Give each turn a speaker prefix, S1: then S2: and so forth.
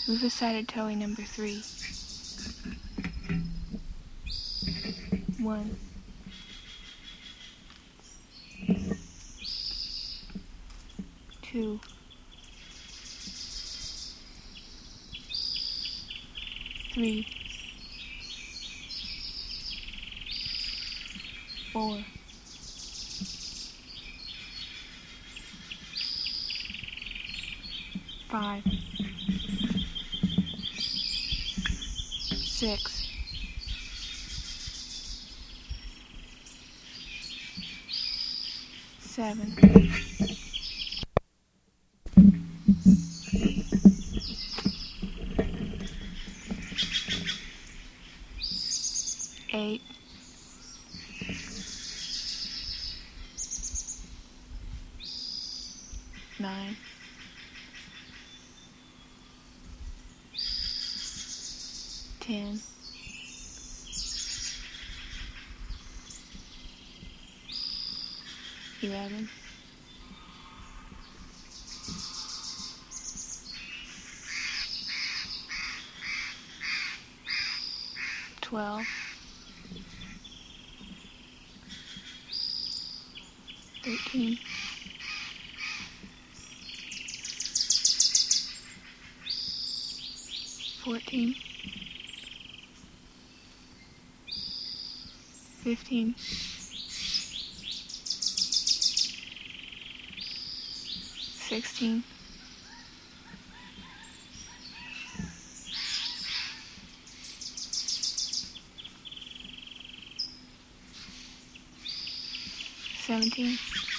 S1: Move aside toey number 3. 1. 2. 3. 4. 5. 6. 7. 8. 9. 10. 11. 12. 13. 14. 15. 16. 17.